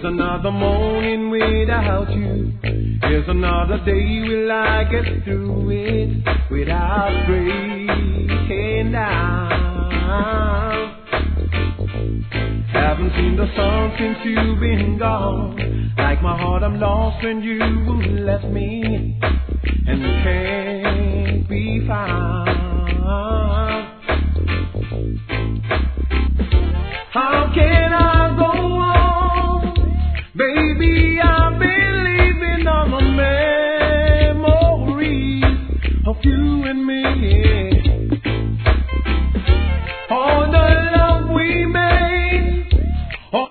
another morning without you. Here's another day, will I get through it without breaking down? Haven't seen the sun since you've been gone. Like my heart, I'm lost when you left me and can't be found.